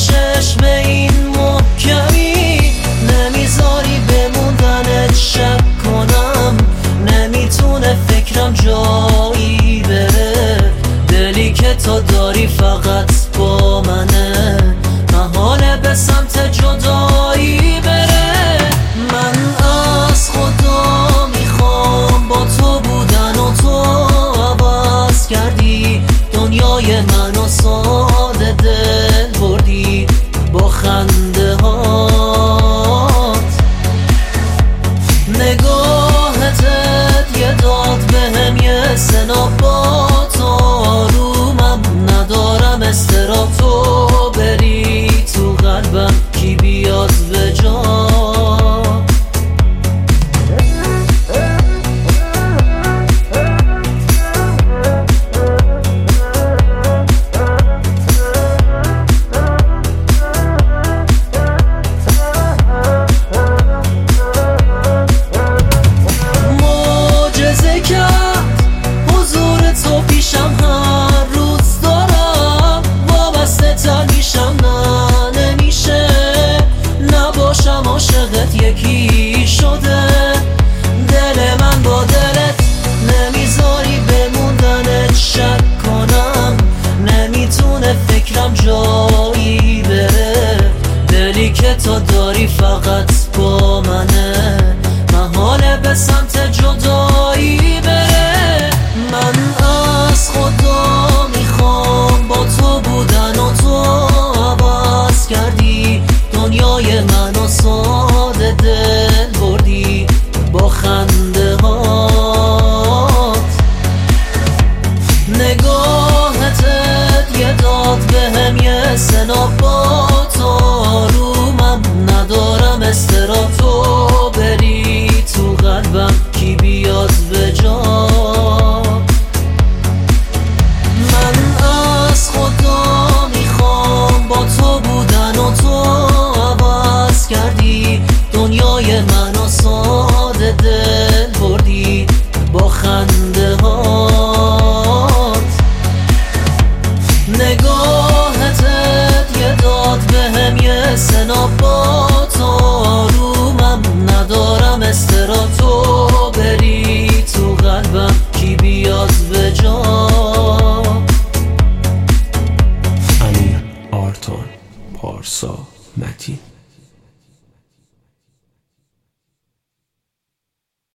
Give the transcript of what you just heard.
چشم این محکمی، نمیذاری بموندنت شک کنم، نمیتونه فکرم جایی بره، دلی که تو داری فقط با منه، محاله به سمت جدایی بره. من از خدا میخوام با تو بودن و تو عوض کردی دنیای منو، ساده دل بردی با خنده هات، نگاهتت یه داد بهم یه سنا، با تو آرومم ندارم استراب، تو بری تو قلبم کی بیاد به جا. عاشقت یکی شده، دل من با دلت، نمیذاری بموندنت شک کنم، نمیتونه فکرم جایی بره، دلی که تو داری فقط با منه، محاله به سمت جدایی بره. من از خدا میخوام با تو بودن و تو عوض کردی دنیای منو، ساده دل بردی با خنده هات، نگاهتت یه داد بهم یه سنا، با تو آرومم ندارم استراب، تو بری تو قلبم کی بیاد به جا. من از خدا میخوام با تو بودن و تو عوض کردی دنیای منو، ساده دل بردی با خنده هات، نگاهتت یه داد بهم یه سنا، با تو آرومم ندارم استراب، تو بری تو قلبم کی بیاد به جا. امیر آرتان، پارسا متین.